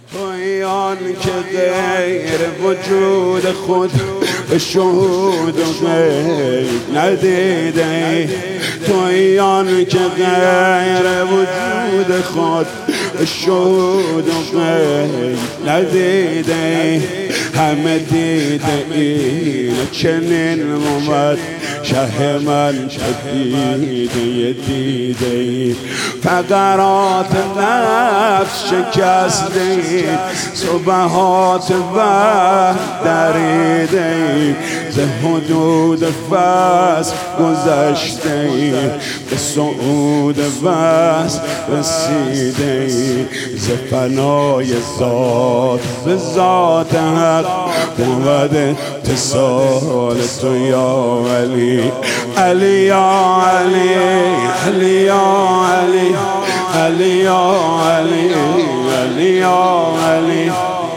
تویان که غیر وجود خود شهود و غیب ندیده، تویان که غیر وجود خود شهود و غیب ندیده، همه دیده این چنین مومد شه من دیده دیده، فقرات نفس شکسته صبحات وحد دریده، ز حدود فصل گذشته به صعود وصل رسیده، ز فنای ذات به ذات حق بود اتصال تو یا علی، علی یا علی، علی یا علی، علی یا علی، علی یا علی.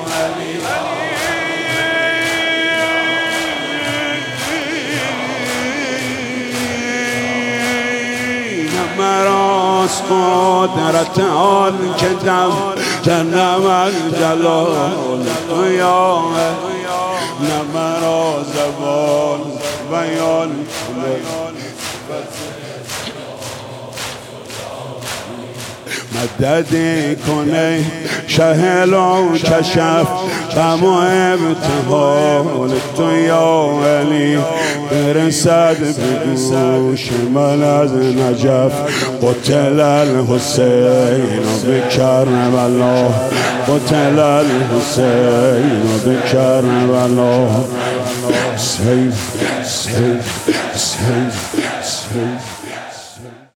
مراست قدرت آن که دم جنم الجلال تو یا نه مرا زبان بیان مددی کنه شهل و کشف غم و ابتحال تو یا علی، برسد به گوش من از نجف قتل الحسین بکربلا، قتل الحسین بکربلا، سیف سیف سیف سیف.